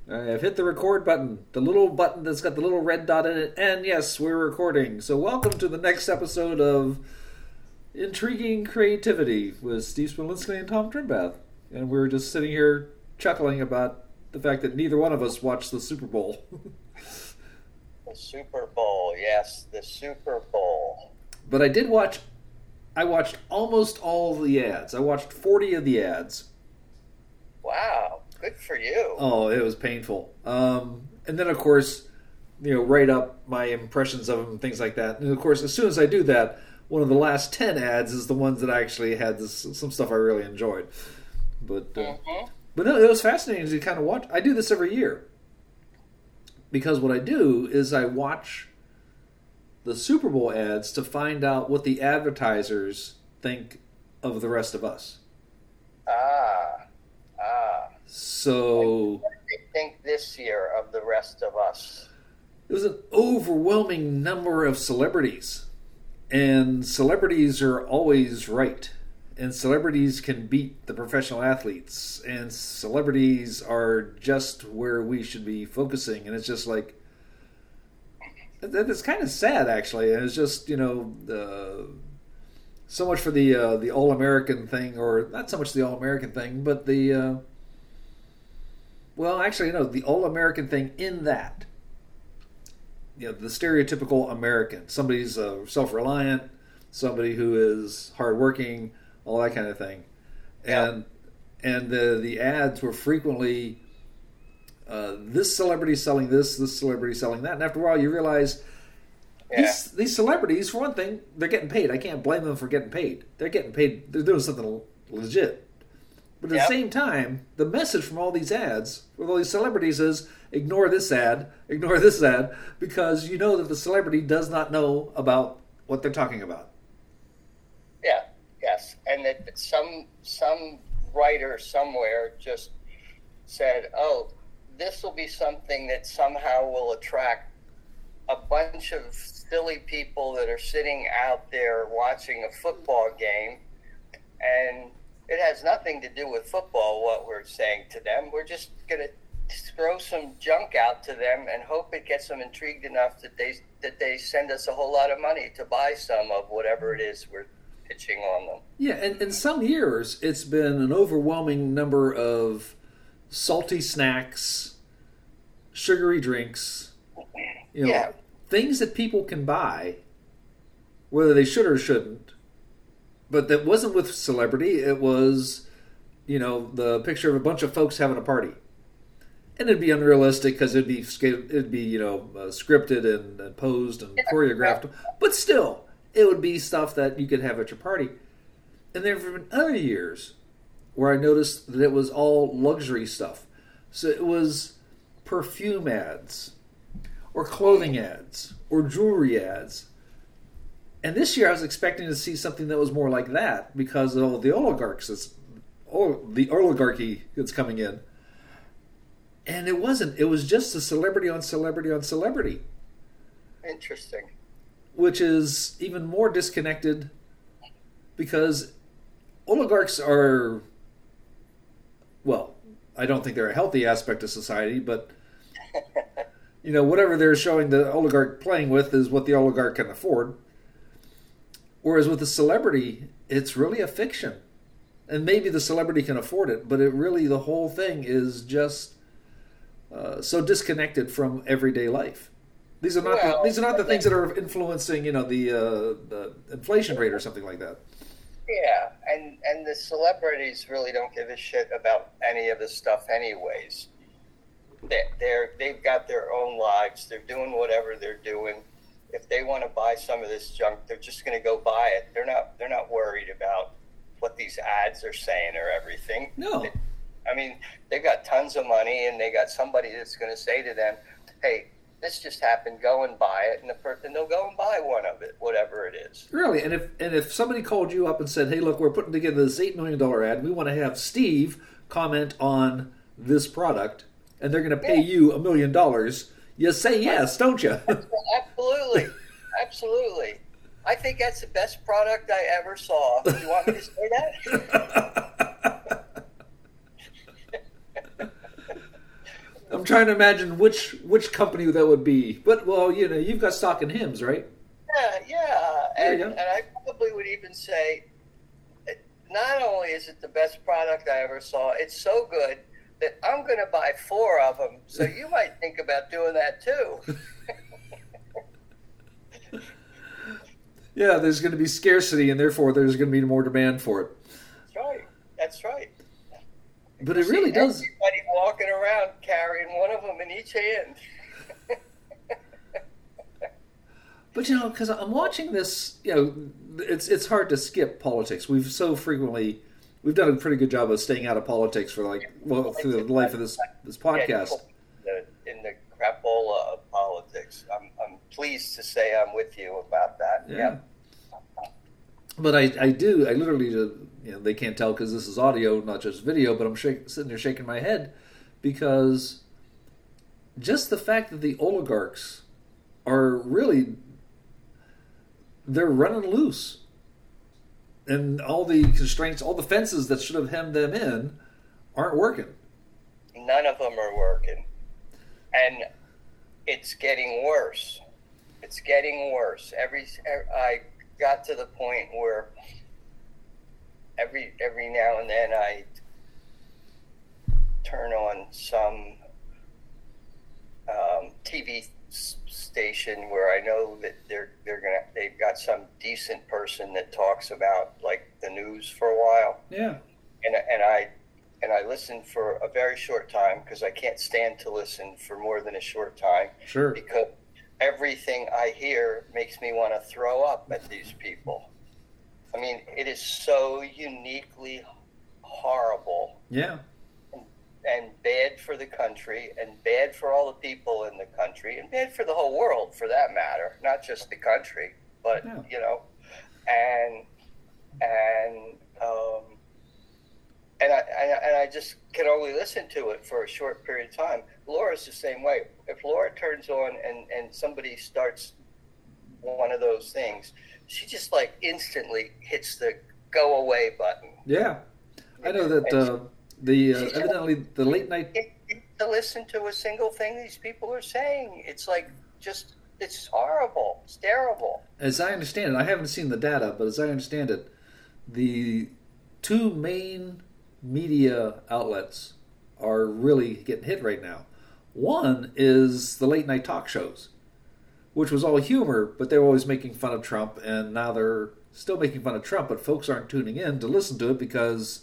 I've hit the record button, the little button that's got the little red dot in it, and yes, we're recording. So welcome to the next episode of Intriguing Creativity with Steve Smolinski and Tom Trimbath. And we're just sitting here chuckling about the fact that neither one of us watched the Super Bowl. The Super Bowl, yes, the Super Bowl. But I watched almost all the ads. I watched 40 of the ads. Wow, good for you. Oh, it was painful. And then, of course, write up my impressions of them and things like that. And, of course, as soon as I do that, one of the last 10 ads is the ones that actually had some stuff I really enjoyed. But no, it was fascinating to kind of watch. I do this every year. Because what I do is I watch the Super Bowl ads to find out what the advertisers think of the rest of us. So, what do they think this year of the rest of us? It was an overwhelming number of celebrities. And celebrities are always right. And celebrities can beat the professional athletes. And celebrities are just where we should be focusing. And it's just like, it's kind of sad, actually. And it's just, so much for the All-American thing, or not so much the All-American thing, but the All-American thing in that. The stereotypical American. Somebody's self-reliant, somebody who is hardworking, all that kind of thing. And the ads were frequently this celebrity selling this celebrity selling that. And after a while you realize these celebrities, for one thing, they're getting paid. I can't blame them for getting paid. They're getting paid. They're doing something legit. But at the same time, the message from all these ads with all these celebrities is ignore this ad, because you know that the celebrity does not know about what they're talking about. Yeah, yes. And that some writer somewhere just said, oh, this will be something that somehow will attract a bunch of silly people that are sitting out there watching a football game, and it has nothing to do with football, what we're saying to them. We're just going to throw some junk out to them and hope it gets them intrigued enough that they send us a whole lot of money to buy some of whatever it is we're pitching on them. Yeah, and in some years, it's been an overwhelming number of salty snacks, sugary drinks, things that people can buy, whether they should or shouldn't. But that wasn't with celebrity. It was, the picture of a bunch of folks having a party, and it'd be unrealistic because it'd be scripted and posed and choreographed. But still, it would be stuff that you could have at your party. And there have been other years where I noticed that it was all luxury stuff. So it was perfume ads, or clothing ads, or jewelry ads. And this year I was expecting to see something that was more like that because of all the oligarchy that's coming in. And it wasn't. It was just a celebrity on celebrity on celebrity. Interesting. Which is even more disconnected because oligarchs are, well, I don't think they're a healthy aspect of society, but whatever they're showing the oligarch playing with is what the oligarch can afford. Whereas with the celebrity, it's really a fiction. And maybe the celebrity can afford it, but the whole thing is just so disconnected from everyday life. These are not the things that are influencing, the inflation rate or something like that. Yeah, and the celebrities really don't give a shit about any of this stuff anyways. They've got their own lives. They're doing whatever they're doing. If they want to buy some of this junk, they're just going to go buy it. They're not worried about what these ads are saying or everything. No. They've got tons of money, and they got somebody that's going to say to them, hey, this just happened, go and buy it, and they'll go and buy one of it, whatever it is. Really, and if somebody called you up and said, hey, look, we're putting together this $8 million ad, we want to have Steve comment on this product, and they're going to pay you $1 million, you say yes, don't you? Absolutely. I think that's the best product I ever saw. Do you want me to say that? I'm trying to imagine which company that would be. But well, you've got stock in Hims, right? Yeah. And I probably would even say, not only is it the best product I ever saw, it's so good that I'm going to buy 4 of them. So you might think about doing that too. Yeah, there's going to be scarcity, and therefore there's going to be more demand for it. That's right. But it really does. Everybody walking around carrying one of them in each hand. But because I'm watching this, it's hard to skip politics. We've done a pretty good job of staying out of politics for through the life of this podcast. In the crapola of politics, I'm pleased to say I'm with you about that. Yeah. But I literally, they can't tell because this is audio, not just video, but I'm sitting there shaking my head because just the fact that the oligarchs are really, they're running loose. And all the constraints, all the fences that should have hemmed them in aren't working. None of them are working. And it's getting worse. It's getting worse. I got to the point where every now and then I turn on some TV station where I know that they've got some decent person that talks about like the news for a while. Yeah. And I listen for a very short time because I can't stand to listen for more than a short time. Sure. Because everything I hear makes me want to throw up at these people. I mean, it is so uniquely horrible. Yeah. And bad for the country, and bad for all the people in the country, and bad for the whole world, for that matter. Not just the country, but and I just can only listen to it for a short period of time. Laura's the same way. If Laura turns on and somebody starts one of those things, she just like instantly hits the go away button. Yeah, I know that. Evidently the late night to listen to a single thing these people are saying. It's like it's horrible. It's terrible. As I understand it, I haven't seen the data, but as I understand it, the 2 main media outlets are really getting hit right now. One is the late night talk shows, which was all humor, but they were always making fun of Trump, and now they're still making fun of Trump, but folks aren't tuning in to listen to it because,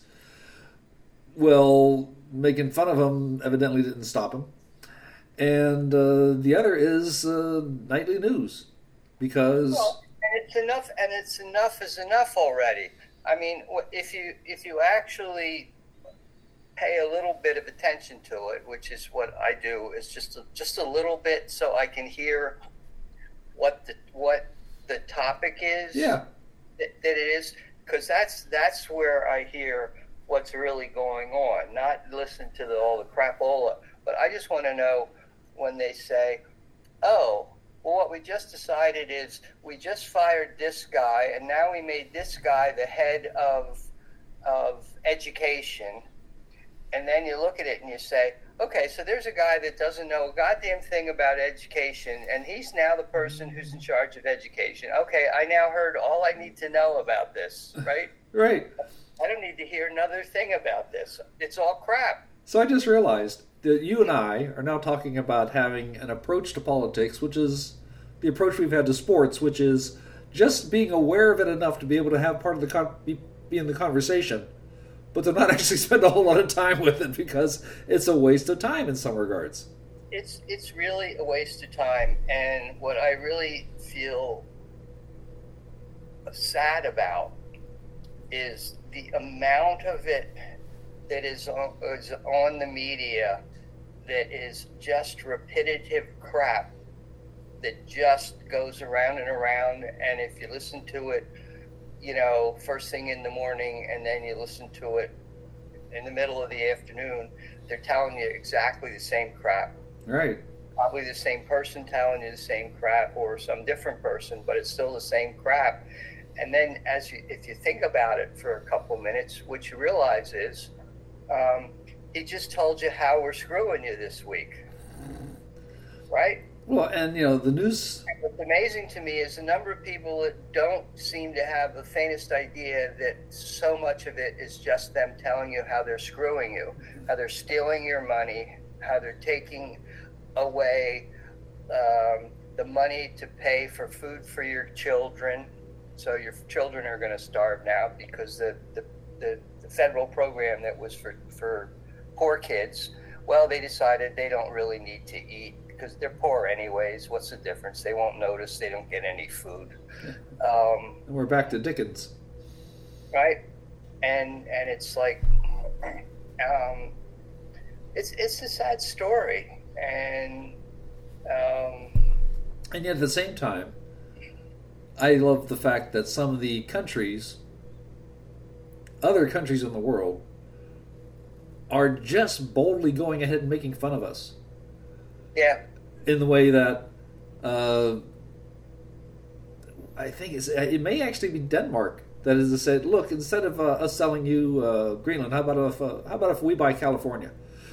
well, making fun of him evidently didn't stop him. And the other is nightly news, because it's enough is enough already. I mean, if you actually pay a little bit of attention to it, which is what I do, is just a little bit, so I can hear what the topic is. Yeah, that it is, because that's where I hear what's really going on, not listen to all the crapola. But I just want to know when they say, oh, well, what we just decided is we just fired this guy, and now we made this guy the head of education. And then you look at it and you say, okay, so there's a guy that doesn't know a goddamn thing about education, and he's now the person who's in charge of education. Okay, I now heard all I need to know about this, right? Right. I don't need to hear another thing about this. It's all crap. So I just realized that you and I are now talking about having an approach to politics, which is the approach we've had to sports, which is just being aware of it enough to be able to have part of the be in the conversation, but to not actually spend a whole lot of time with it because it's a waste of time in some regards. It's really a waste of time, and what I really feel sad about is the amount of it that is on the media that is just repetitive crap that just goes around and around. And if you listen to it, first thing in the morning, and then you listen to it in the middle of the afternoon, they're telling you exactly the same crap. Right. Probably the same person telling you the same crap, or some different person, but it's still the same crap. And then if you think about it for a couple minutes, what you realize is he just told you how we're screwing you this week, right? Well, and the news. And what's amazing to me is the number of people that don't seem to have the faintest idea that so much of it is just them telling you how they're screwing you, how they're stealing your money, how they're taking away the money to pay for food for your children. So your children are going to starve now because the federal program that was for poor kids, well, they decided they don't really need to eat because they're poor anyways. What's the difference? They won't notice. They don't get any food. And we're back to Dickens. Right? And it's like, it's a sad story. And yet at the same time, I love the fact that some of the countries, other countries in the world, are just boldly going ahead and making fun of us. Yeah. In the way that I think it may actually be Denmark that has said, look, instead of us selling you Greenland, how about if we buy California?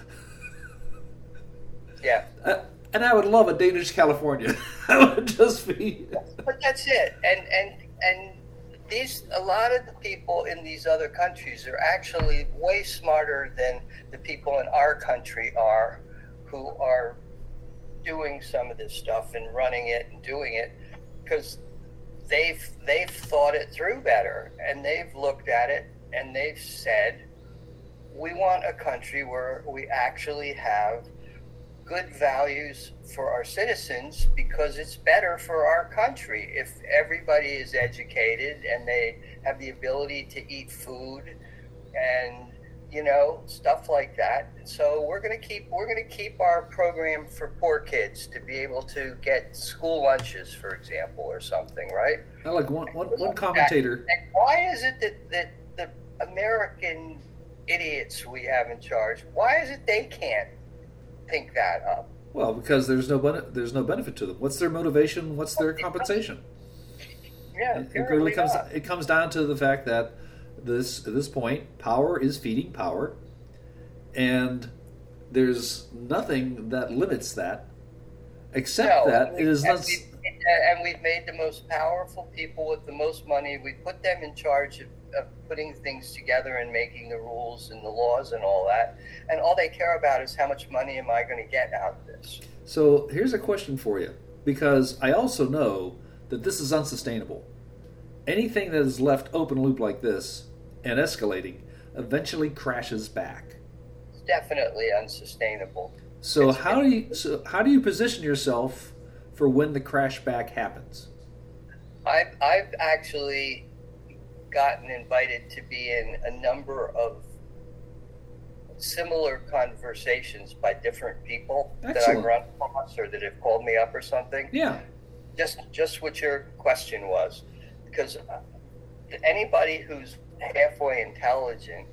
Yeah. And I would love a Danish California. That would just be. But that's it. And a lot of the people in these other countries are actually way smarter than the people in our country are, who are doing some of this stuff and running it and doing it, because they've thought it through better, and they've looked at it and they've said, we want a country where we actually have good values for our citizens because it's better for our country if everybody is educated and they have the ability to eat food and stuff like that. So we're going to keep our program for poor kids to be able to get school lunches, for example, or something, right? I like one commentator. And why is it that the American idiots we have in charge, why is it they can't think that up? Well, because there's no benefit to them. What's their motivation? What's their compensation? Yeah, it comes down to the fact that at this point, power is feeding power, and there's nothing that limits that, except that it is not. And we've made the most powerful people with the most money. We put them in charge of putting things together and making the rules and the laws and all that. And all they care about is how much money am I going to get out of this? So here's a question for you, because I also know that this is unsustainable. Anything that is left open loop like this and escalating eventually crashes back. It's definitely unsustainable. So how do you position yourself for when the crash back happens? I've actually gotten invited to be in a number of similar conversations by different people. Excellent. That I've run across or that have called me up or something. Yeah. Just what your question was. Because anybody who's halfway intelligent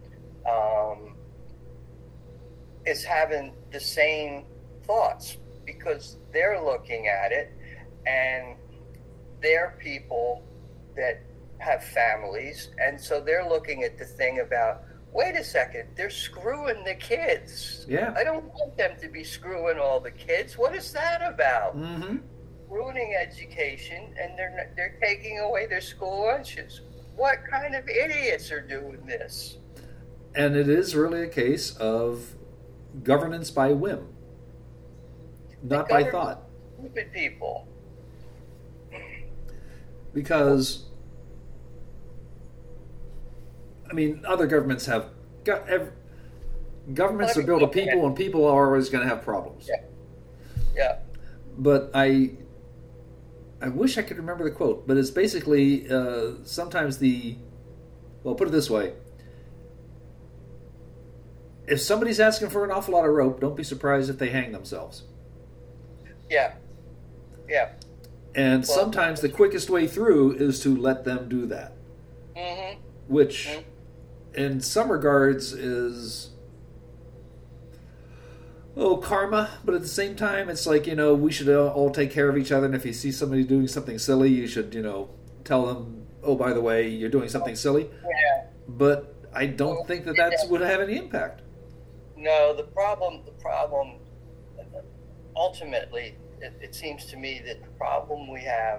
is having the same thoughts, because they're looking at it and they're people that have families, and so they're looking at the thing about, wait a second, they're screwing the kids. Yeah. I don't want them to be screwing all the kids. What is that about? Mm-hmm. Ruining education, and they're taking away their school lunches. What kind of idiots are doing this? And it is really a case of governance by whim, not by thought. Stupid people. Because, I mean, other governments have governments are built of people, and people are always going to have problems. Yeah. Yeah. But I wish I could remember the quote, but it's basically sometimes put it this way. If somebody's asking for an awful lot of rope, don't be surprised if they hang themselves. Yeah. Yeah. And sometimes the quickest way through is to let them do that. Mm-hmm. Which, in some regards, is karma, but at the same time, it's like, we should all take care of each other, and if you see somebody doing something silly, you should, tell them, oh, by the way, you're doing something silly. Yeah. But I don't think that would have any impact. No, the problem, ultimately, it seems to me that the problem we have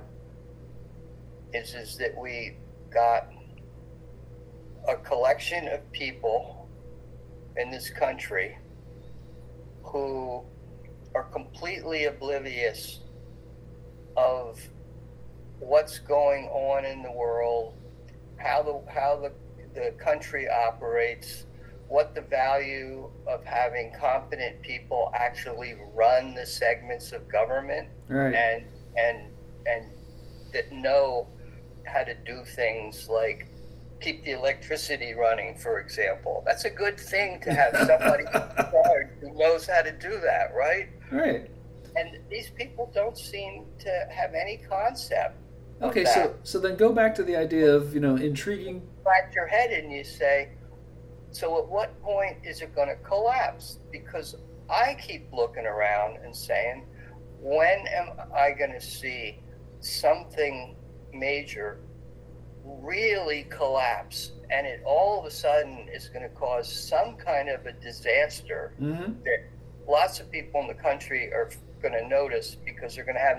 is that we got a collection of people in this country who are completely oblivious of what's going on in the world, how the country operates, what the value of having competent people actually run the segments of government, right. and that know how to do things like keep the electricity running, for example. That's a good thing to have somebody who knows how to do that, right? Right. And these people don't seem to have any concept. Okay, so then go back to the idea of, intriguing. Crack your head and you say, so at what point is it going to collapse? Because I keep looking around and saying, when am I going to see something major really collapse, and it all of a sudden is going to cause some kind of a disaster that lots of people in the country are going to notice, because they're going to have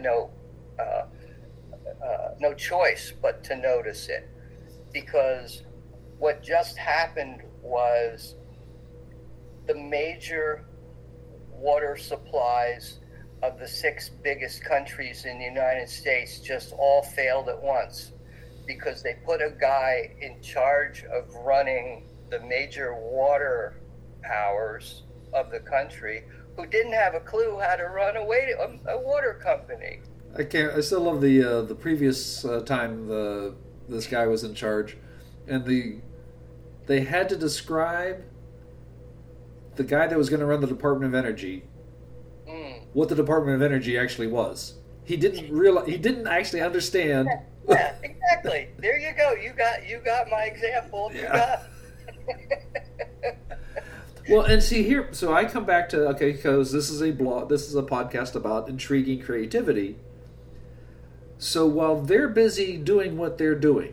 no choice but to notice it. Because what just happened was the major water supplies of the 6 biggest countries in the United States just all failed at once, because they put a guy in charge of running the major water powers of the country who didn't have a clue how to run a water company. I still love the previous time this guy was in charge, and they had to describe the guy that was going to run the Department of Energy, what the Department of Energy actually was. He didn't actually understand. Yeah, exactly. There you go. You got my example. Yeah. Well, and see here, so I come back to, because this is a podcast about intriguing creativity. So while they're busy doing what they're doing,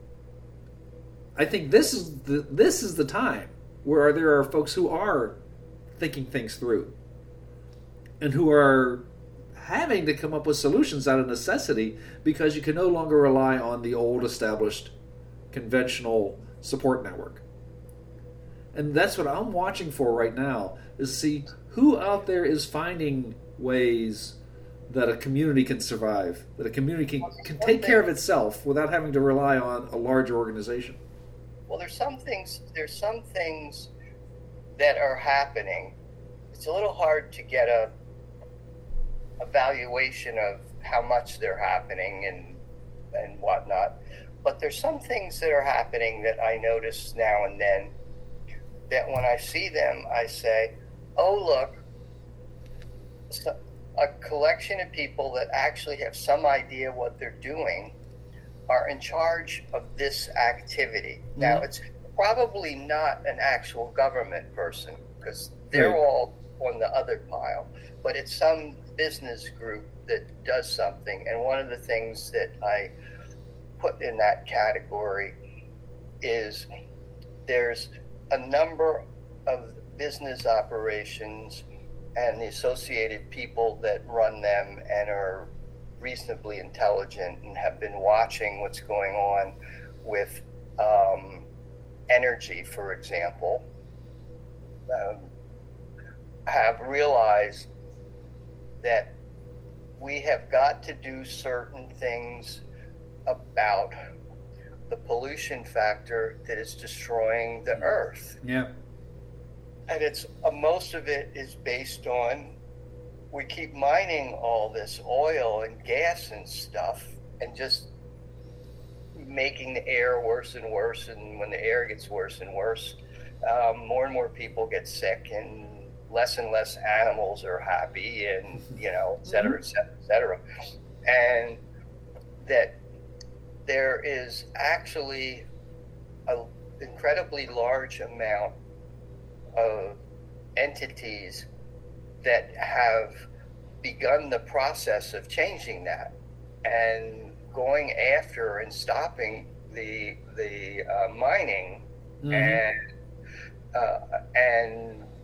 I think this is the time where there are folks who are thinking things through, and who are having to come up with solutions out of necessity, because you can no longer rely on the old established conventional support network. And that's what I'm watching for right now, is see who out there is finding ways that a community can survive, that a community can take care of itself without having to rely on a larger organization. Well, there's some things that are happening. It's a little hard to get a evaluation of how much they're happening and whatnot, but there's some things that are happening that I notice now and then, that when I see them, I say, oh, look, a collection of people that actually have some idea what they're doing are in charge of this activity. Now, it's probably not an actual government person, because they're all on the other pile, but it's some business group that does something. And one of the things that I put in that category is there's a number of business operations and the associated people that run them and are reasonably intelligent and have been watching what's going on with energy, for example, have realized that we have got to do certain things about the pollution factor that is destroying the earth. Yeah. And it's most of it is based on, we keep mining all this oil and gas and stuff and just making the air worse and worse. And when the air gets worse and worse, more and more people get sick, and less animals are happy, and, et cetera, et cetera, et cetera. And that there is actually an incredibly large amount of entities that have begun the process of changing that and going after and stopping the mining and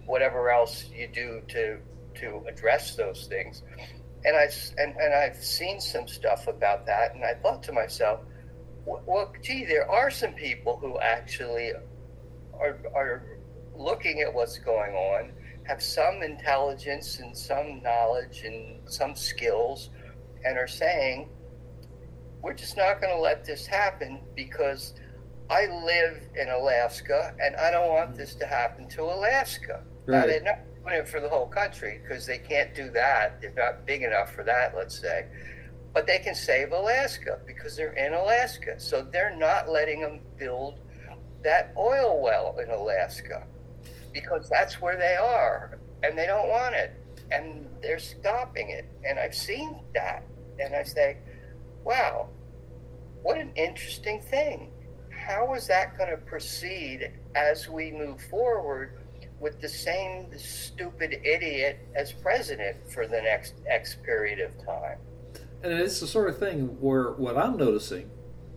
whatever else you do to address those things. And I've seen some stuff about that, and I thought to myself, well, gee, there are some people who actually are looking at what's going on, have some intelligence and some knowledge and some skills, and are saying, we're just not going to let this happen because I live in Alaska and I don't want this to happen to Alaska. Right. Now, they're not doing it for the whole country because they can't do that. They're not big enough for that, let's say. But they can save Alaska because they're in Alaska. So they're not letting them build that oil well in Alaska because that's where they are and they don't want it. And they're stopping it. And I've seen that. And I say, wow, what an interesting thing. How is that going to proceed as we move forward with the same stupid idiot as president for the next X period of time? And it's the sort of thing where what I'm noticing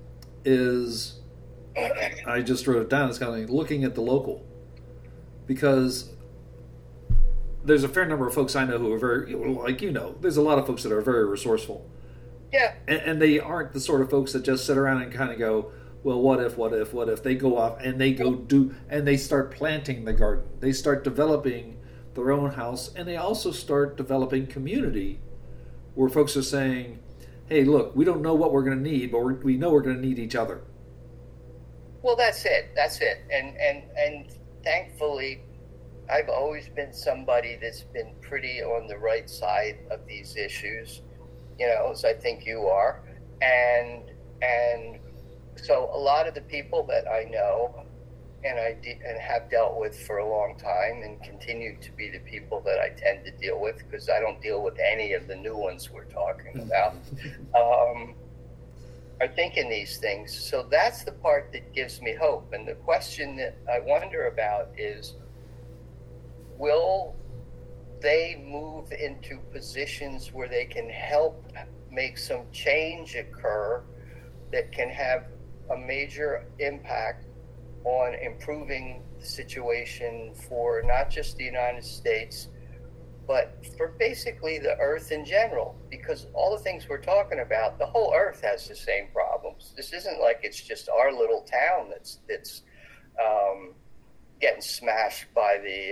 is, I just wrote it down, it's kind of like looking at the local. Because there's a fair number of folks I know who are very, like there's a lot of folks that are very resourceful. Yeah. And they aren't the sort of folks that just sit around and kind of go, well, what if? They go off and they go and they start planting the garden. They start developing their own house, and they also start developing community where folks are saying, hey, look, we don't know what we're going to need, but we know we're going to need each other. Well, that's it. And thankfully, I've always been somebody that's been pretty on the right side of these issues, as I think you are. And so a lot of the people that I know and have dealt with for a long time and continue to be the people that I tend to deal with, because I don't deal with any of the new ones we're talking about, are thinking these things. So that's the part that gives me hope. And the question that I wonder about is, will they move into positions where they can help make some change occur that can have a major impact on improving the situation for not just the United States, but for basically the Earth in general? Because all the things we're talking about, the whole Earth has the same problems. This isn't like it's just our little town that's getting smashed by the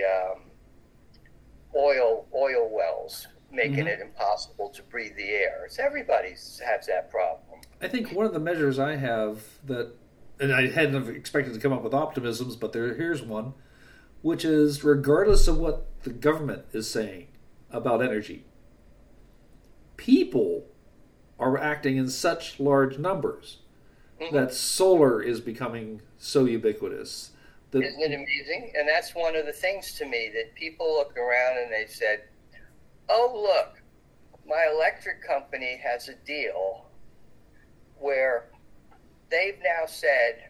oil wells, making it impossible to breathe the air. It's everybody has that problem. I think one of the measures I have that, and I hadn't expected to come up with optimisms, but here's one, which is regardless of what the government is saying about energy, people are acting in such large numbers that solar is becoming so ubiquitous. Isn't it amazing? And that's one of the things to me that people look around and they said, oh, look, my electric company has a deal where they've now said,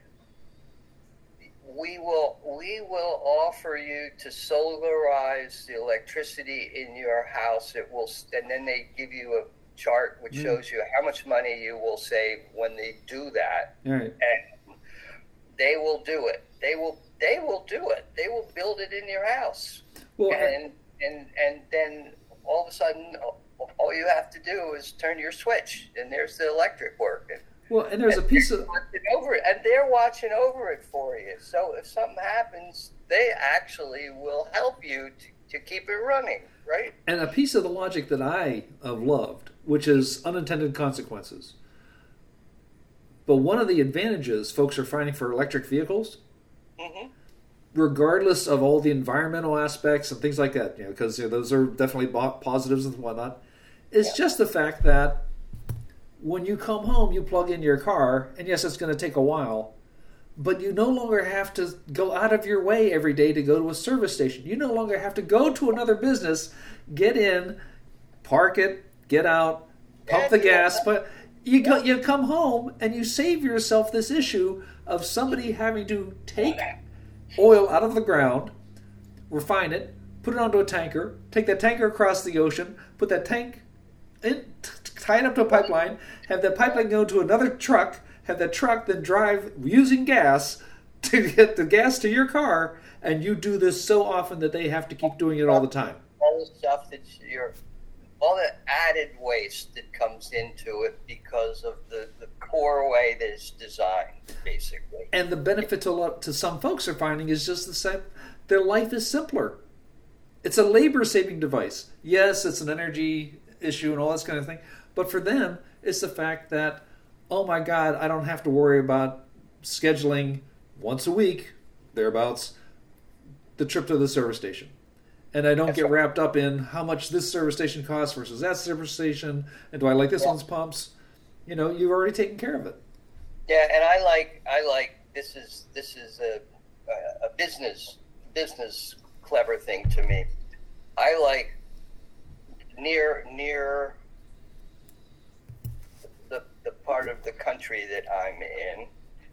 we will offer you to solarize the electricity in your house. It will, and then they give you a chart which shows you how much money you will save when they do that. Right. And they will do it. They will do it. They will build it in your house. Well, and then all of a sudden, all you have to do is turn your switch, and there's the electric working. Well, and there's a piece of over it, and they're watching over it for you. So if something happens, they actually will help you to keep it running, right? And a piece of the logic that I have loved, which is unintended consequences. But one of the advantages folks are finding for electric vehicles, regardless of all the environmental aspects and things like that, because those are definitely positives and whatnot, is just the fact that when you come home, you plug in your car, and yes, it's going to take a while, but you no longer have to go out of your way every day to go to a service station. You no longer have to go to another business, get in, park it, get out, pump the gas, but you come home and you save yourself this issue of somebody having to take oil out of the ground, refine it, put it onto a tanker, take that tanker across the ocean, put that tank in, tie it up to a pipeline, have that pipeline go to another truck, have that truck then drive using gas to get the gas to your car, and you do this so often that they have to keep doing it all the time. All the stuff all the added waste that comes into it because of the core way that it's designed, basically. And the benefit to some folks are finding is just the same. Their life is simpler. It's a labor-saving device. Yes, it's an energy issue and all this kind of thing. But for them, it's the fact that, oh my God, I don't have to worry about scheduling once a week, thereabouts, the trip to the service station. And I don't get wrapped up in how much this service station costs versus that service station, and do I like this one's pumps? You've already taken care of it. Yeah, and I like this is a business clever thing to me. I like near the part of the country that I'm in,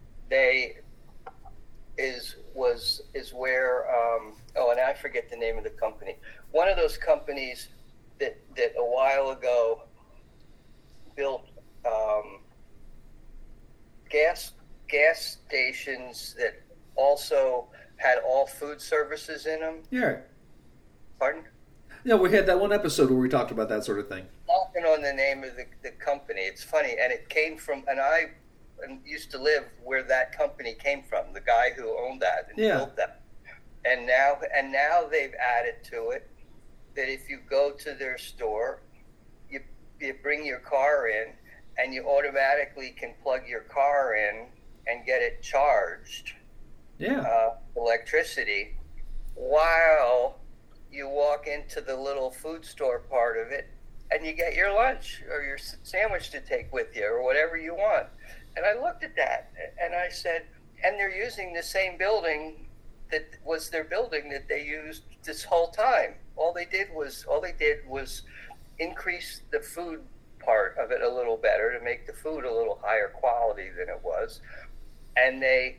is where and I forget the name of the company. One of those companies that a while ago built gas stations that also had all food services in them. Yeah. Pardon? Yeah, we had that one episode where we talked about that sort of thing. Talking on the name of the company. It's funny, and it came from, and I used to live where that company came from. The guy who owned that and built that. And now they've added to it that if you go to their store, you bring your car in, and you automatically can plug your car in and get it charged. Yeah. Electricity, while you walk into the little food store part of it, and you get your lunch or your sandwich to take with you or whatever you want. And I looked at that and I said, and they're using the same building that was their building that they used this whole time. All they did was increase the food part of it a little better to make the food a little higher quality than it was. And they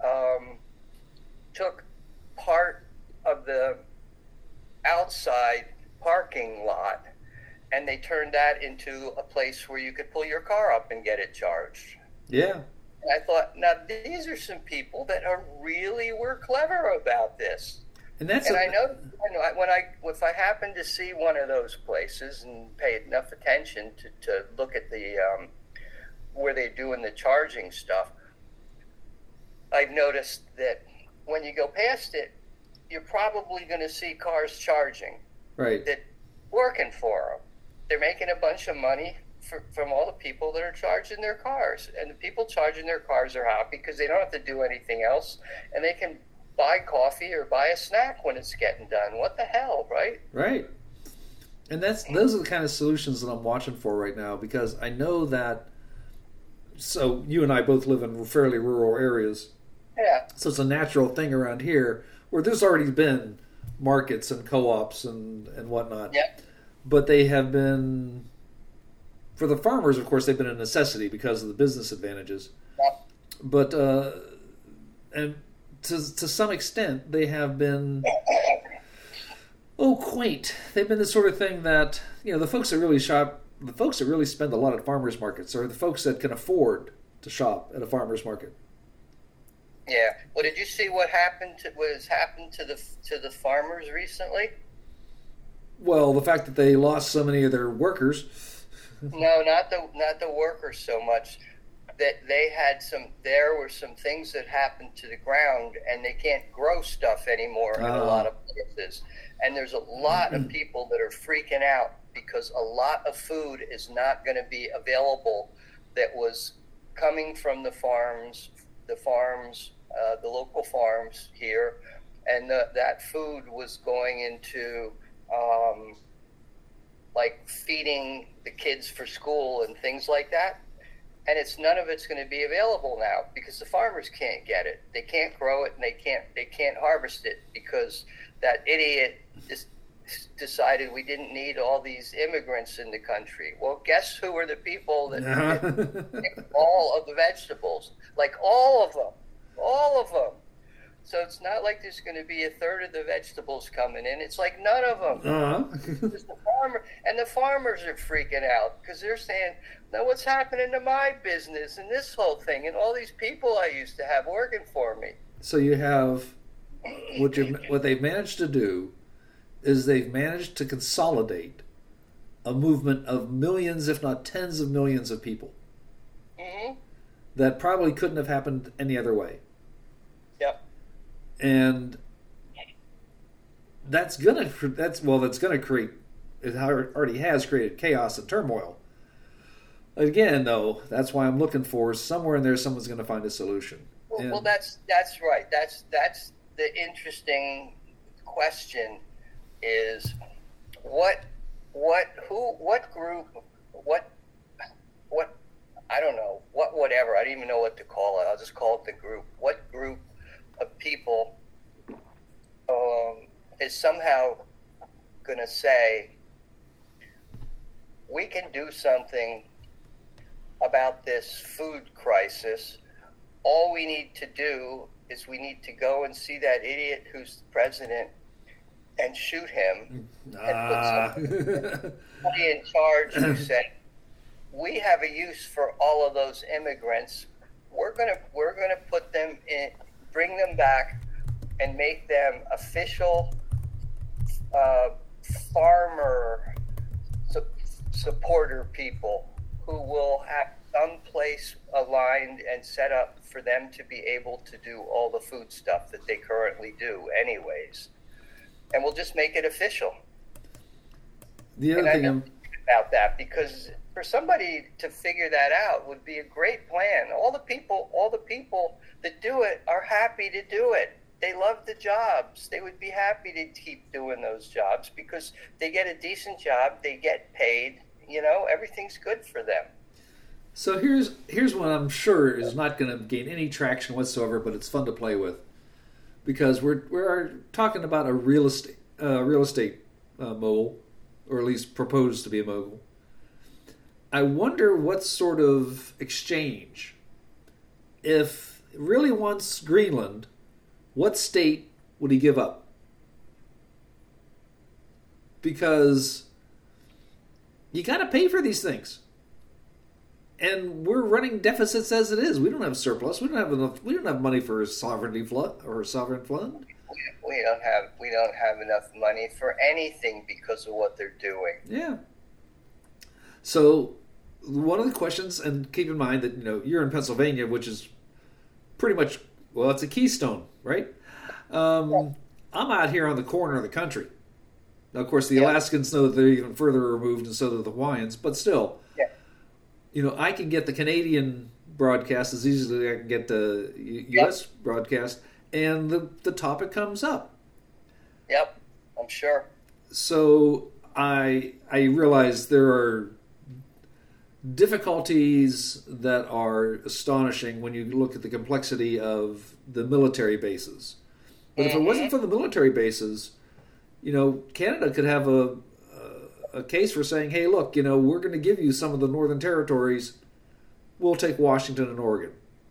took part of the outside parking lot and they turned that into a place where you could pull your car up and get it charged. Yeah. And I thought, now these are some people that were clever about this. And I know if I happen to see one of those places and pay enough attention to look at the where they're doing the charging stuff, I've noticed that when you go past it, you're probably going to see cars charging. Right. That working for them. They're making a bunch of money from all the people that are charging their cars. And the people charging their cars are happy because they don't have to do anything else. And they can buy coffee or buy a snack when it's getting done. What the hell, right? Right. And those are the kind of solutions that I'm watching for right now, because I know that, so you and I both live in fairly rural areas. Yeah. So it's a natural thing around here where there's already been markets and co-ops and whatnot. Yep. But they have been, for the farmers, of course, they've been a necessity because of the business advantages. Yep. But, and to some extent, they have been, quaint. They've been the sort of thing that, the folks that really spend a lot at farmers markets are the folks that can afford to shop at a farmers market. Yeah. Well, did you see what has happened to the farmers recently? Well, the fact that they lost so many of their workers. No, not the workers so much. That there were some things that happened to the ground, and they can't grow stuff anymore in a lot of places. And there's a lot of people that are freaking out because a lot of food is not going to be available that was coming from the local farms here, and that food was going into like feeding the kids for school and things like that. And none of it's going to be available now because the farmers can't get it. They can't grow it, and they can't harvest it because that idiot just decided we didn't need all these immigrants in the country. Well, guess who are the people that pick all of the vegetables? Like all of them. So it's not like there's going to be a third of the vegetables coming in. It's like none of them. Just the farmers are freaking out because they're saying, now what's happening to my business and this whole thing and all these people I used to have working for me? So you have what they've managed to do is they've managed to consolidate a movement of millions, if not tens of millions of people. Mm-hmm. That probably couldn't have happened any other way. Yep. And that's gonna create, it already has created chaos and turmoil. Again, though, that's why I'm looking for somewhere in there someone's going to find a solution. Well, that's right. That's the interesting question: is what group, what I don't know, whatever. I don't even know what to call it. I'll just call it the group. What group of people is somehow going to say we can do something about this food crisis? All we need to do is we need to go and see that idiot who's the president and shoot him and put somebody in charge who said, we have a use for all of those immigrants. We're gonna put them in, bring them back, and make them official farmer supporter people who will have some place aligned and set up for them to be able to do all the food stuff that they currently do anyways. And we'll just make it official. The other thing I'm about that, because for somebody to figure that out would be a great plan. All the people that do it are happy to do it. They love the jobs. They would be happy to keep doing those jobs because they get a decent job, they get paid, everything's good for them. So here's one I'm sure is not going to gain any traction whatsoever, but it's fun to play with, because we're talking about a real estate mogul, or at least proposed to be a mogul. I wonder what sort of exchange, if he really wants Greenland, what state would he give up? Because you got to pay for these things. And we're running deficits as it is. We don't have surplus. We don't have enough. We don't have money for a sovereign fund. We don't have enough money for anything because of what they're doing. Yeah. So one of the questions, and keep in mind that you're in Pennsylvania, which is pretty much, well, it's a keystone, right? I'm out here on the corner of the country. Now, of course, the Alaskans know that they're even further removed, and so do the Hawaiians. But still. I can get the Canadian broadcast as easily as I can get the U.S. broadcast, and the topic comes up. Yep, I'm sure. So I realize there are difficulties that are astonishing when you look at the complexity of the military bases. But if it wasn't for the military bases, Canada could have a case for saying, hey, look, we're going to give you some of the northern territories. We'll take Washington and Oregon.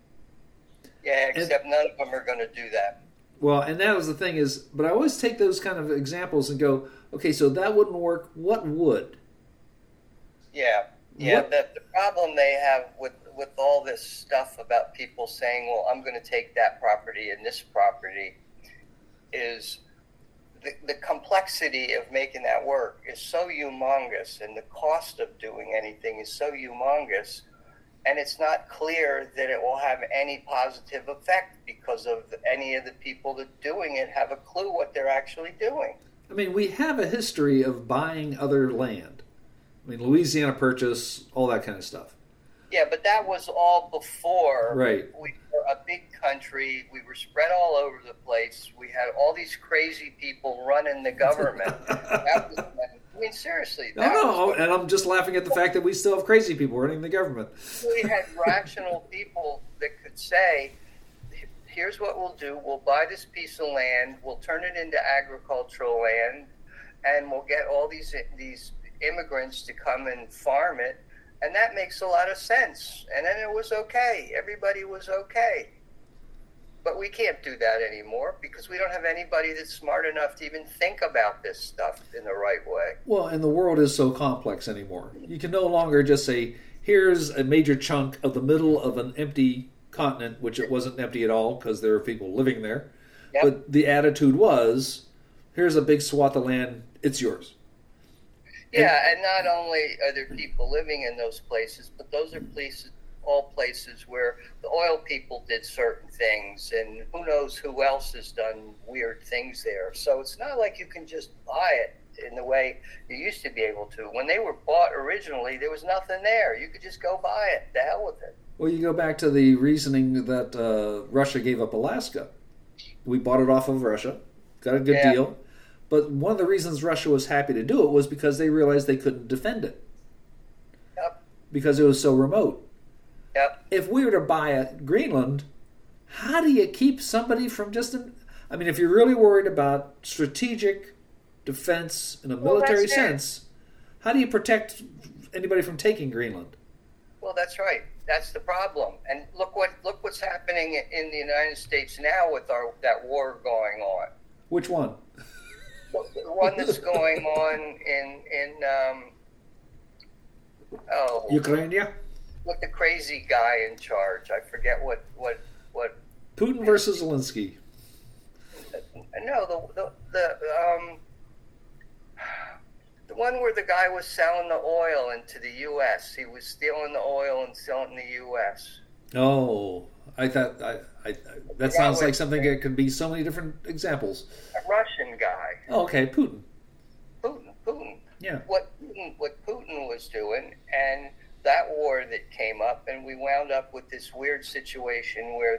Yeah, except none of them are going to do that. Well, and that was the thing is, but I always take those kind of examples and go, okay, so that wouldn't work. What would? Yeah. The problem they have with all this stuff about people saying, well, I'm going to take that property and this property is the complexity of making that work is so humongous, and the cost of doing anything is so humongous, and it's not clear that it will have any positive effect because of any of the people that are doing it have a clue what they're actually doing. I mean, we have a history of buying other land. I mean, Louisiana Purchase, all that kind of stuff. Yeah, but that was all before. Right. We were a big country. We were spread all over the place. We had all these crazy people running the government. Seriously. No, and I'm just laughing at the fact that we still have crazy people running the government. We had rational people that could say, here's what we'll do. We'll buy this piece of land. We'll turn it into agricultural land, and we'll get all these immigrants to come and farm it. And that makes a lot of sense. And then it was okay. Everybody was okay. But we can't do that anymore because we don't have anybody that's smart enough to even think about this stuff in the right way. Well, and the world is so complex anymore. You can no longer just say, here's a major chunk of the middle of an empty continent, which it wasn't empty at all because there are people living there. Yep. But the attitude was, here's a big swath of land, it's yours. Yeah, and not only are there people living in those places, but those are all places where the oil people did certain things, and who knows who else has done weird things there. So it's not like you can just buy it in the way you used to be able to. When they were bought originally, there was nothing there. You could just go buy it. The hell with it. Well, you go back to the reasoning that Russia gave up Alaska. We bought it off of Russia, got a good deal. But one of the reasons Russia was happy to do it was because they realized they couldn't defend it. Yep. Because it was so remote. Yep. If we were to buy Greenland, how do you keep somebody from just... I mean, if you're really worried about strategic defense in a military sense, how do you protect anybody from taking Greenland? Well, that's right. That's the problem. And look what's happening in the United States now with that war going on. Which one? The one that's going on in Ukraine, yeah. With the crazy guy in charge. I forget what Putin versus Zelensky. No, the one where the guy was selling the oil into the U.S. He was stealing the oil and selling it in the U.S. Oh, I thought that sounds like something that could be so many different examples. A Russian guy. Oh, okay, Putin. Putin. Yeah. What Putin was doing, and that war that came up, and we wound up with this weird situation where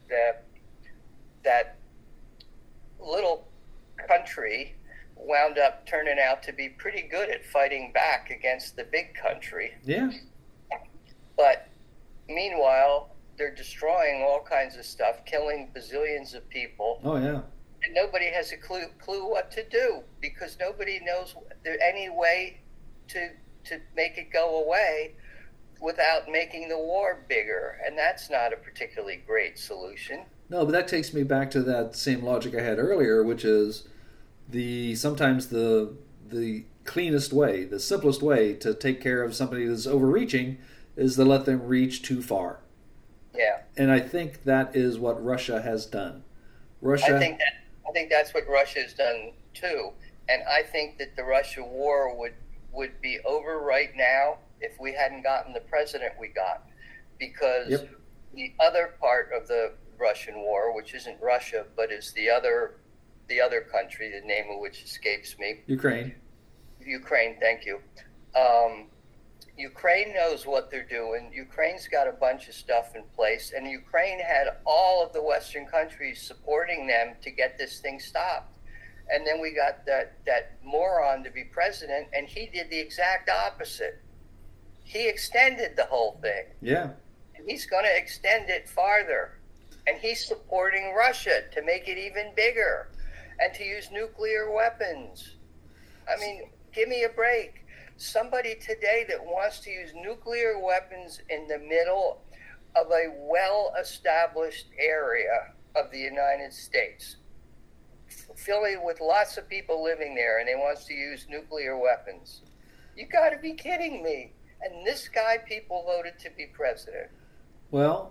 that little country wound up turning out to be pretty good at fighting back against the big country. Yeah. But meanwhile, they're destroying all kinds of stuff, killing bazillions of people. Oh, yeah. And nobody has a clue what to do, because nobody knows any way to make it go away without making the war bigger. And that's not a particularly great solution. No, but that takes me back to that same logic I had earlier, which is sometimes the cleanest way, the simplest way to take care of somebody that's overreaching is to let them reach too far. Yeah. And I think that is what Russia has done. I think that's what Russia has done too. And I think that the Russia war would be over right now if we hadn't gotten the president we got. Because the other part of the Russian war, which isn't Russia, but is the other country, the name of which escapes me. Ukraine, thank you. Ukraine knows what they're doing. Ukraine's got a bunch of stuff in place, and Ukraine had all of the Western countries supporting them to get this thing stopped. And then we got that moron to be president, and he did the exact opposite. He extended the whole thing. Yeah. And he's going to extend it farther. And he's supporting Russia to make it even bigger and to use nuclear weapons. I mean, give me a break. Somebody today that wants to use nuclear weapons in the middle of a well-established area of the United States, filling with lots of people living there, and he wants to use nuclear weapons. You got to be kidding me. And this guy people voted to be president. Well,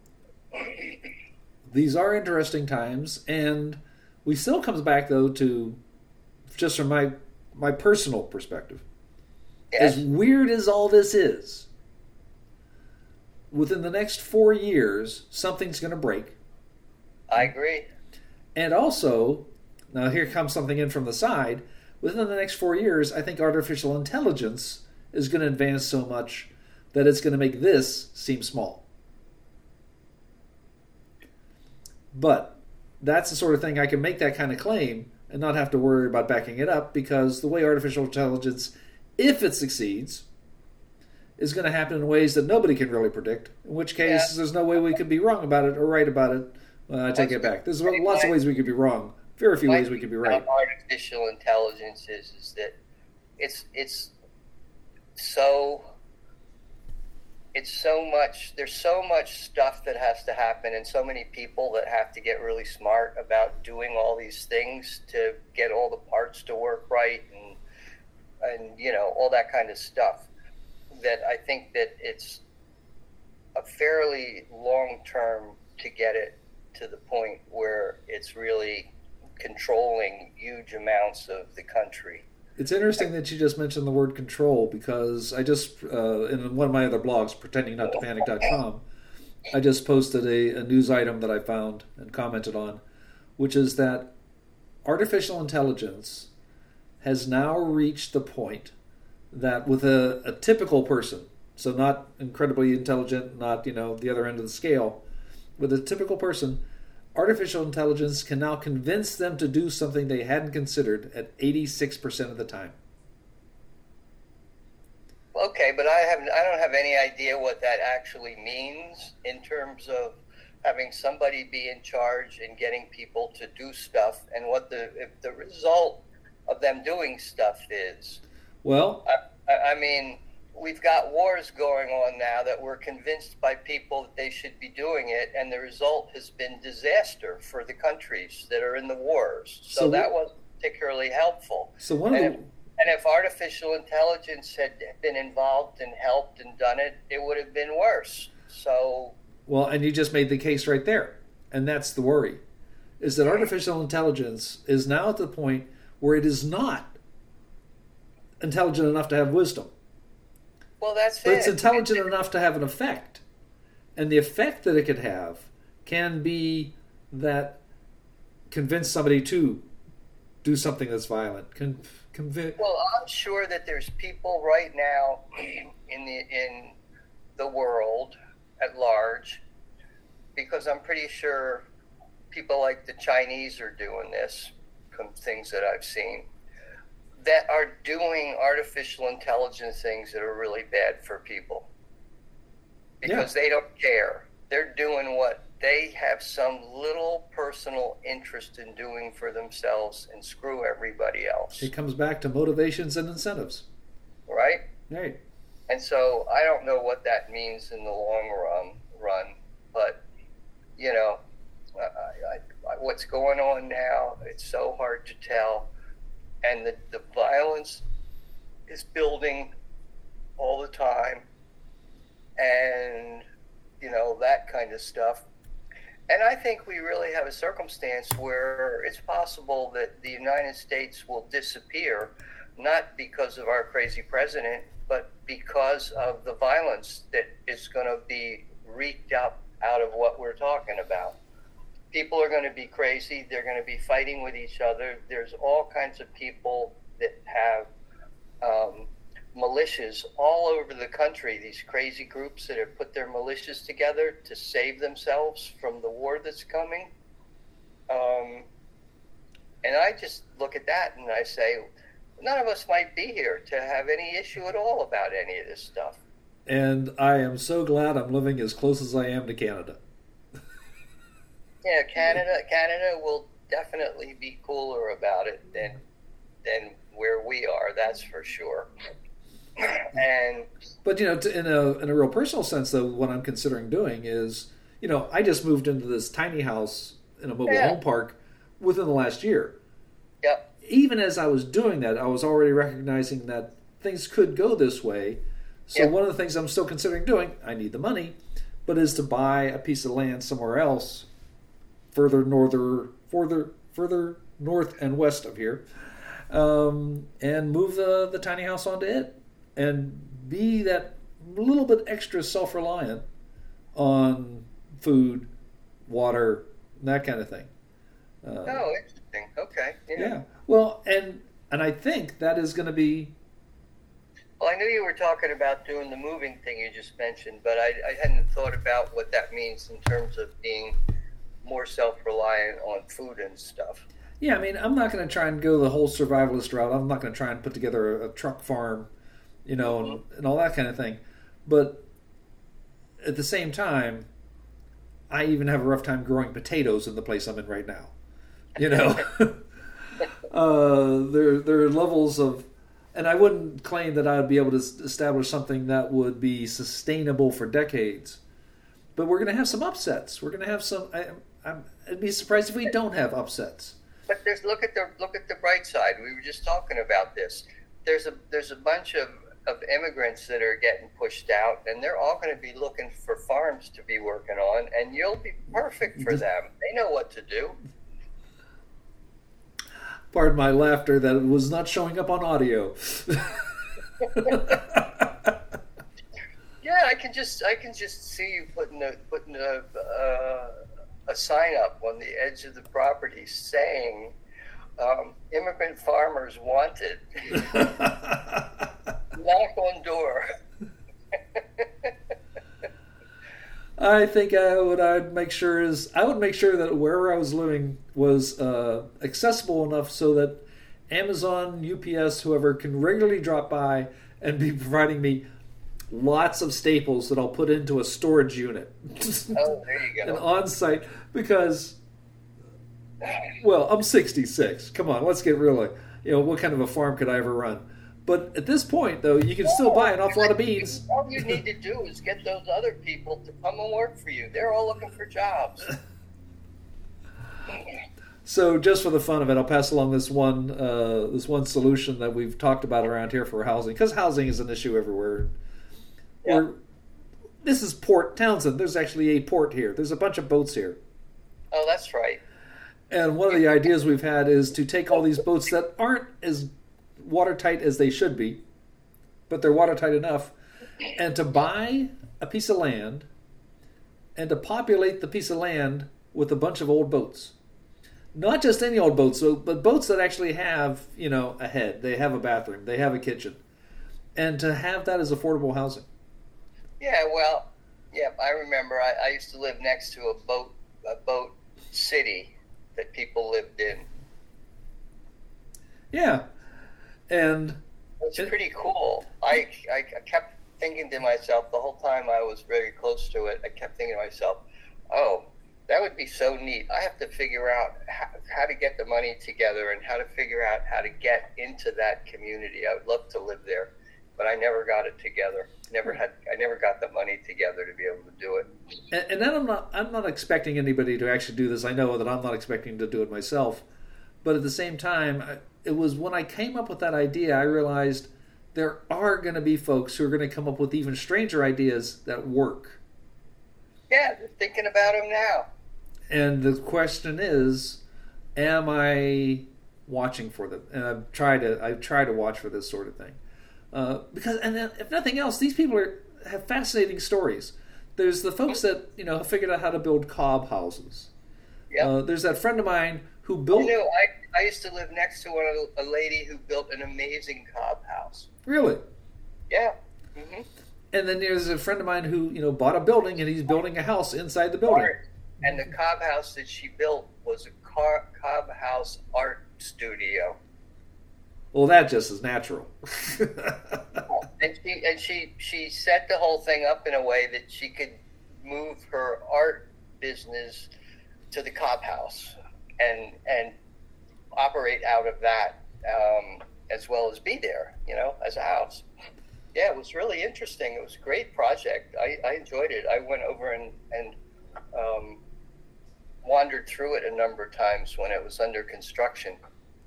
these are interesting times, and we still comes back, though, to just from my personal perspective. Yes. As weird as all this is, within the next 4 years, something's going to break. I agree. And also, now here comes something in from the side, within the next 4 years, I think artificial intelligence is going to advance so much that it's going to make this seem small. But that's the sort of thing I can make that kind of claim and not have to worry about backing it up, because the way artificial intelligence, if it succeeds, is going to happen in ways that nobody can really predict, in which case there's no way we could be wrong about it or right about it. I take it back. There's lots of ways we could be wrong. Very few ways we could be right. Artificial intelligence is that it's so much. There's so much stuff that has to happen, and so many people that have to get really smart about doing all these things to get all the parts to work right, and all that kind of stuff, that I think that it's a fairly long term to get it to the point where it's really controlling huge amounts of the country. It's interesting that you just mentioned the word control, because I just, in one of my other blogs, pretendingnotopanic.com, I just posted a news item that I found and commented on, which is that artificial intelligence has now reached the point that with a typical person, so not incredibly intelligent, not, the other end of the scale, with a typical person, artificial intelligence can now convince them to do something they hadn't considered at 86% of the time. Okay, but I don't have any idea what that actually means in terms of having somebody be in charge and getting people to do stuff, and what if the result of them doing stuff is. Well, I mean, we've got wars going on now that we're convinced by people that they should be doing it, and the result has been disaster for the countries that are in the wars. So that wasn't particularly helpful. So and if artificial intelligence had been involved and helped and done it, it would have been worse. So. Well, and you just made the case right there, and that's the worry, is that artificial intelligence is now at the point where it is not intelligent enough to have wisdom. Well, that's but it's intelligent enough to have an effect. And the effect that it could have can be that convince somebody to do something that's violent. Well, I'm sure that there's people right now in the world at large, because I'm pretty sure people like the Chinese are doing this, from things that I've seen, that are doing artificial intelligence things that are really bad for people. Because they don't care. They're doing what they have some little personal interest in doing for themselves, and screw everybody else. It comes back to motivations and incentives. Right? Right. And so I don't know what that means in the long run, but, what's going on now, it's so hard to tell. And the violence is building all the time, and, that kind of stuff. And I think we really have a circumstance where it's possible that the United States will disappear, not because of our crazy president, but because of the violence that is going to be wreaked up out of what we're talking about. People are going to be crazy. They're going to be fighting with each other. There's all kinds of people that have militias all over the country, these crazy groups that have put their militias together to save themselves from the war that's coming. And I just look at that and I say, none of us might be here to have any issue at all about any of this stuff. And I am so glad I'm living as close as I am to Canada. Yeah, Canada will definitely be cooler about it than where we are. That's for sure. But in a real personal sense, though, what I'm considering doing is, I just moved into this tiny house in a mobile home park within the last year. Yep. Even as I was doing that, I was already recognizing that things could go this way. So one of the things I'm still considering doing, I need the money, but is to buy a piece of land somewhere else, further north and west of here, and move the tiny house onto it, and be that little bit extra self-reliant on food, water, that kind of thing. Interesting. Okay. Yeah. Well, and I think that is going to be. Well, I knew you were talking about doing the moving thing you just mentioned, but I hadn't thought about what that means in terms of being more self-reliant on food and stuff. Yeah, I mean, I'm not going to try and go the whole survivalist route. I'm not going to try and put together a truck farm, and all that kind of thing. But at the same time, I even have a rough time growing potatoes in the place I'm in right now. There are levels of, and I wouldn't claim that I would be able to establish something that would be sustainable for decades. But we're going to have some upsets. We're going to have some. I'd be surprised if we don't have upsets. But look at the bright side. We were just talking about this. There's a bunch of of immigrants that are getting pushed out, and they're all going to be looking for farms to be working on, and you'll be perfect for them. They know what to do. Pardon my laughter that was not showing up on audio. Yeah, I can just see you putting a sign up on the edge of the property saying, "Immigrant farmers wanted." Knock on door. I think what I'd make sure is I would make sure that wherever I was living was accessible enough so that Amazon, UPS, whoever can regularly drop by and be providing me lots of staples that I'll put into a storage unit. Oh, there you go. An on-site, because, well, I'm 66. Come on, let's get real. What kind of a farm could I ever run? But at this point, though, you can still buy an awful lot of beans. All you need to do is get those other people to come and work for you. They're all looking for jobs. So, just for the fun of it, I'll pass along this one solution that we've talked about around here for housing, because housing is an issue everywhere. Yeah. This is Port Townsend. There's actually a port here. There's a bunch of boats here. Oh, that's right. And one of the ideas we've had is to take all these boats that aren't as watertight as they should be, but they're watertight enough, and to buy a piece of land and to populate the piece of land with a bunch of old boats. Not just any old boats, but boats that actually have, a head. They have a bathroom. They have a kitchen. And to have that as affordable housing. Yeah, well, I remember I used to live next to a boat city that people lived in. Yeah. And it's pretty cool. I kept thinking to myself the whole time I was very close to it. I kept thinking to myself, "Oh, that would be so neat. I have to figure out how to get the money together and how to figure out how to get into that community. I would love to live there, but I never got it together. I never got the money together to be able to do it." And then I'm not expecting anybody to actually do this. I know that I'm not expecting to do it myself, but at the same time, it was when I came up with that idea, I realized there are going to be folks who are going to come up with even stranger ideas that work. Yeah, they're thinking about them now. And the question is, am I watching for them? And I try to watch for this sort of thing, because if nothing else, these people have fascinating stories. There's the folks that have figured out how to build cob houses. Yeah. There's that friend of mine who built. I used to live next to a lady who built an amazing cob house. Really? Yeah. Mm-hmm. And then there's a friend of mine who bought a building and he's building a house inside the building. Art. And the cob house that she built was a cob house art studio. Well, that just is natural. and she set the whole thing up in a way that she could move her art business to the cob house and operate out of that, as well as be there, as a house. Yeah, it was really interesting. It was a great project. I enjoyed it. I went over and wandered through it a number of times when it was under construction.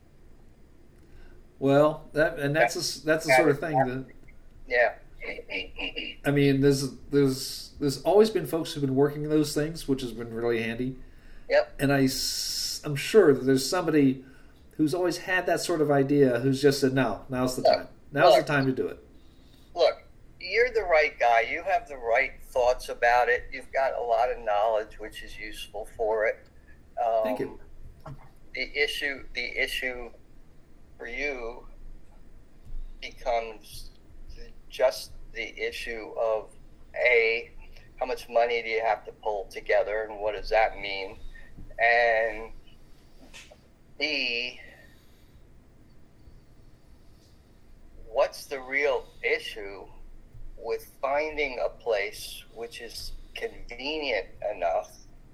Well, that's the sort of thing that. Yeah. I mean, there's always been folks who've been working those things, which has been really handy. Yep. And I'm sure that there's somebody who's always had that sort of idea who's just said, "No, now's the time. Now's the time to do it." Look, you're the right guy. You have the right thoughts about it. You've got a lot of knowledge, which is useful for it. Thank you. The issue for you becomes just the issue of A, how much money do you have to pull together, and what does that mean? And B, what's the real issue with finding a place which is convenient enough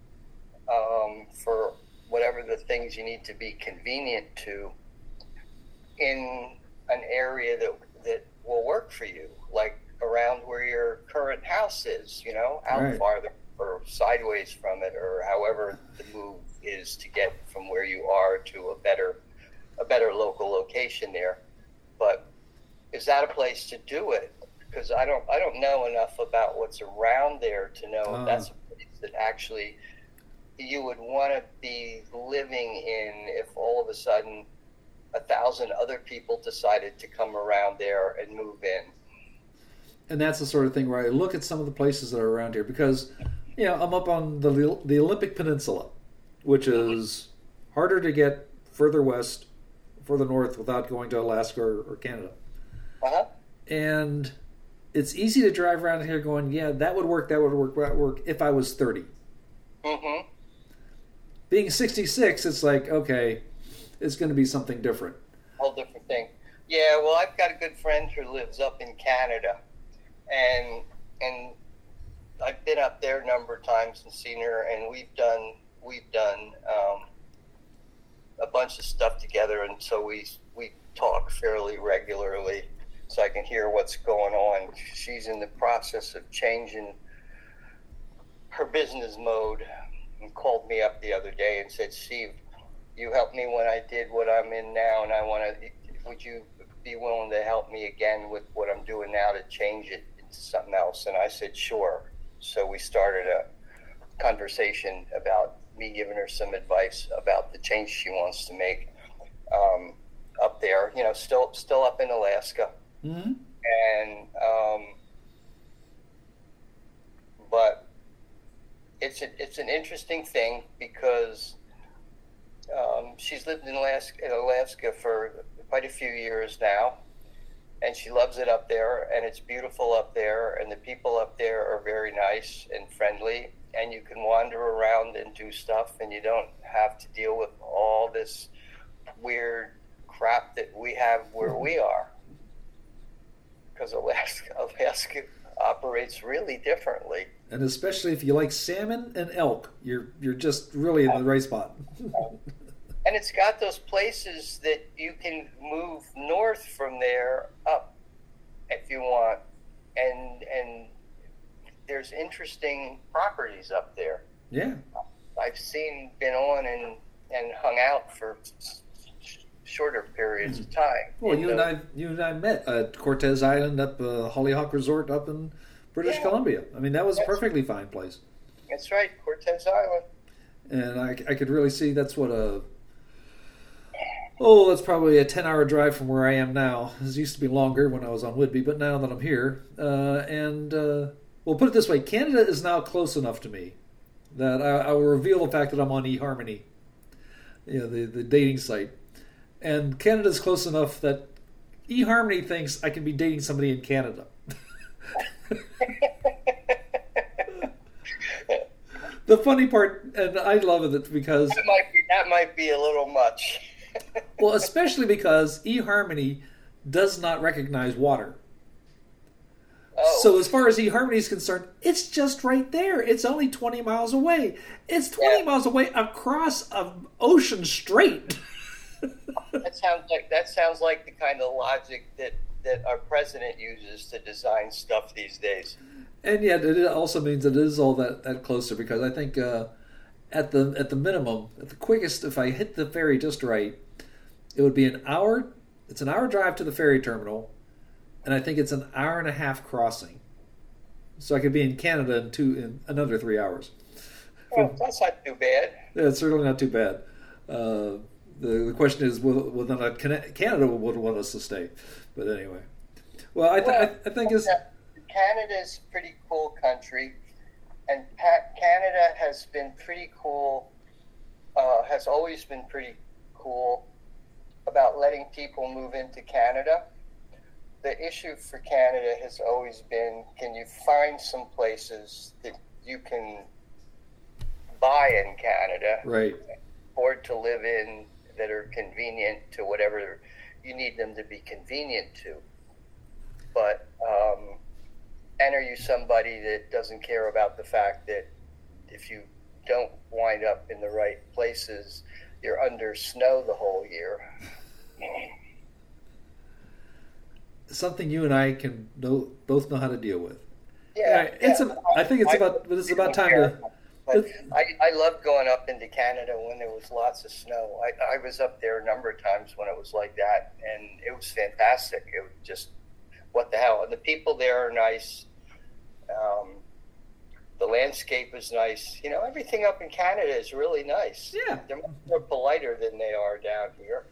for whatever the things you need to be convenient to in an area that will work for you, like around where your current house is, out right. farther or sideways from it, or however the move is to get from where you are to a better local location there. But is that a place to do it? Because I don't know enough about what's around there to know if that's a place that actually you would want to be living in if all of a sudden 1,000 other people decided to come around there and move in. And that's the sort of thing where I look at some of the places that are around here because, I'm up on the Olympic Peninsula, which is harder to get further west, further north without going to Alaska or Canada. Uh-huh. And it's easy to drive around here going, yeah, that would work if I was 30. Mm-hmm. Being 66, it's like, okay, it's going to be something different. Whole different thing. Yeah, well, I've got a good friend who lives up in Canada, and I've been up there a number of times and seen her, and we've done a bunch of stuff together, and so we talk fairly regularly, so I can hear what's going on. She's in the process of changing her business mode, and called me up the other day and said, "Steve, you helped me when I did what I'm in now, and would you be willing to help me again with what I'm doing now to change it into something else?" And I said, "Sure." So we started a conversation about me giving her some advice about the change she wants to make up there, still up in Alaska. Mm-hmm. And but it's an interesting thing because she's lived in Alaska for quite a few years now, and she loves it up there, and it's beautiful up there, and the people up there are very nice and friendly, and you can wander around and do stuff, and you don't have to deal with all this weird crap that we have where we are, because Alaska operates really differently. And especially if you like salmon and elk, you're just really in the right spot. And it's got those places that you can move north from there up if you want, and there's interesting properties up there. Yeah, I've been on and hung out for shorter periods of time. Well, you and I met at Cortez Island up Hollyhock Resort up in British Columbia. I mean, that was a perfectly fine place. That's right, Cortez Island. And I could really see that's that's probably a 10-hour drive from where I am now. It used to be longer when I was on Whidbey, but now that I'm here, we'll put it this way, Canada is now close enough to me that I will reveal the fact that I'm on eHarmony, the dating site. And Canada's close enough that eHarmony thinks I can be dating somebody in Canada. The funny part, and I love it because that might be a little much. Well, especially because eHarmony does not recognize water. Oh. So as far as eHarmony is concerned, it's just right there. It's only 20 miles away. It's 20 miles away across an ocean straight. That sounds like the kind of logic that our president uses to design stuff these days. And yet, it also means that it is all that closer, because I think at the minimum, at the quickest, if I hit the ferry just right, it would be an hour. It's an hour drive to the ferry terminal, and I think it's an hour and a half crossing. So I could be in Canada in another 3 hours. Well, that's not too bad. Yeah, it's certainly not too bad. The question is whether or not Canada would want us to stay. But anyway, I think it's... Canada's a pretty cool country, and Canada has been pretty cool, has always been pretty cool about letting people move into Canada. The issue for Canada has always been, can you find some places that you can buy in Canada, right, or to live in, that are convenient to whatever you need them to be convenient to. But and are you somebody that doesn't care about the fact that if you don't wind up in the right places, you're under snow the whole year? Something you and I can both know how to deal with. Yeah, I think it's about time to. But I loved going up into Canada when there was lots of snow. I was up there a number of times when it was like that, and it was fantastic. It was just what the hell? And the people there are nice. The landscape is nice. You know, everything up in Canada is really nice. Yeah. They're much more politer than they are down here.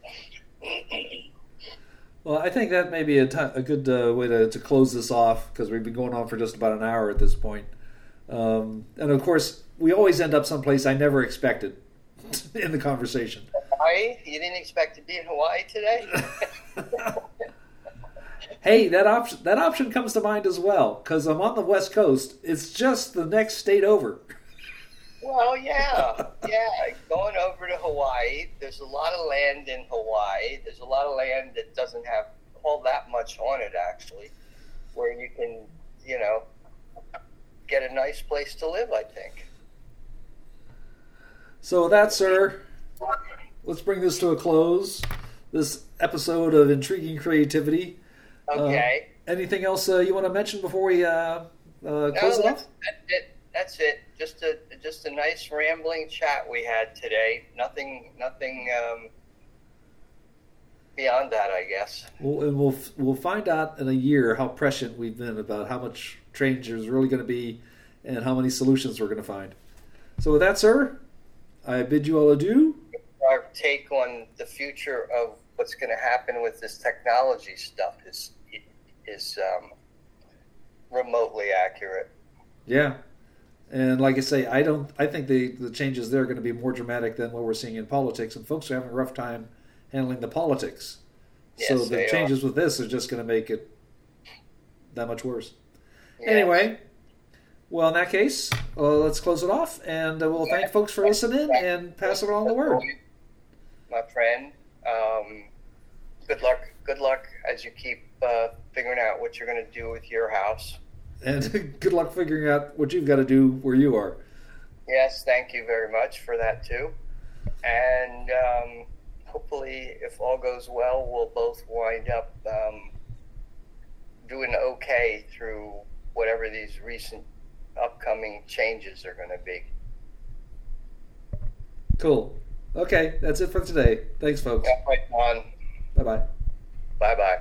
Well, I think that may be a good way to close this off, because we've been going on for just about an hour at this point. And of course, we always end up someplace I never expected in the conversation. Hawaii? You didn't expect to be in Hawaii today? Hey, that option comes to mind as well, because I'm on the West Coast. It's just the next state over. Well, yeah. Going over to Hawaii, there's a lot of land in Hawaii. There's a lot of land that doesn't have all that much on it, actually, where you can, you know, get a nice place to live, I think. So with that, sir, let's bring this to a close. This episode of Intriguing Creativity. Okay. Anything else you want to mention before we close it off? That's it. Just a nice rambling chat we had today. Nothing beyond that, I guess. Well, and we'll find out in a year how prescient we've been about how much change there's really going to be and how many solutions we're going to find. So with that, sir, I bid you all adieu. Our take on the future of what's going to happen with this technology stuff is remotely accurate. Yeah. And like I say, I think the changes there are going to be more dramatic than what we're seeing in politics, and folks are having a rough time handling the politics. Yes, so the changes with this are just going to make it that much worse. Yes. Anyway, well, in that case, let's close it off, and we'll thank folks for listening and pass it on the word. My friend, good luck as you keep figuring out what you're going to do with your house. And good luck figuring out what you've got to do where you are. Yes, thank you very much for that too. And hopefully, if all goes well, we'll both wind up doing okay through whatever these recent upcoming changes are going to be. Cool. Okay, that's it for today. Thanks, folks. Yeah, right on. Bye-bye. Bye-bye.